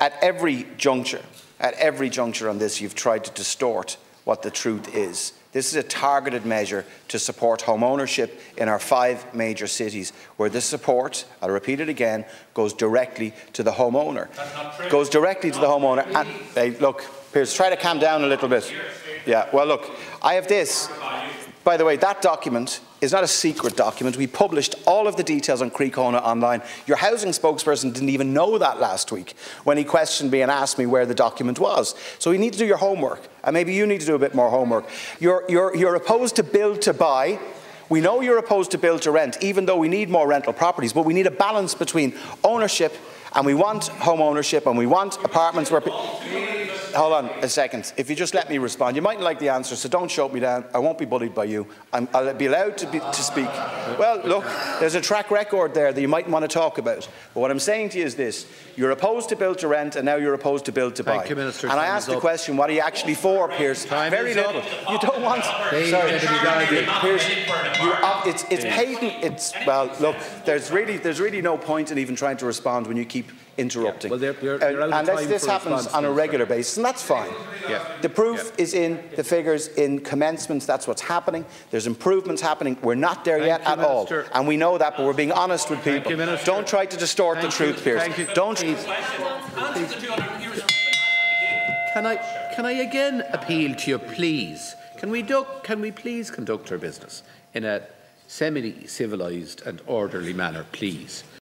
at every juncture on this, you've tried to distort what the truth is. This is a targeted measure to support home ownership in our 5 major cities, where this support, I'll repeat it again, goes directly to the homeowner. Goes directly to the homeowner. And, hey, look, Piers, try to calm down a little bit. Yeah, well, look, I have this. By the way, that document is not a secret document. We published all of the details on Croí Cónaí online. Your housing spokesperson didn't even know that last week when he questioned me and asked me where the document was. So you need to do your homework, and maybe you need to do a bit more homework. You're opposed to build to buy. We know you're opposed to build to rent, even though we need more rental properties, but we need a balance between ownership, and we want home ownership, and we want apartments where hold on a second. If you just let me respond. You mightn't like the answer, so don't shout me down. I won't be bullied by you. I'll be allowed to speak. Well, look, there's a track record there that you might want to talk about. But what I'm saying to you is this. You're opposed to build to rent, and now you're opposed to build to buy. Thank you, Minister. And I asked the question, what are you actually for, Piers? Very little. You don't want... Sorry, Piers, it's patent. Well, look, there's really no point in even trying to respond when you keep interrupting. Yeah, well, you're out of time this happens on a regular basis, and that's fine. Yeah. The proof is in the figures in commencements. That's what's happening. There's improvements happening. We're not there yet at all, and we know that, but we're being honest with people. Don't try to distort the truth, Piers. Don't. Can I again appeal to you, please? Can we please conduct our business in a semi-civilised and orderly manner, please?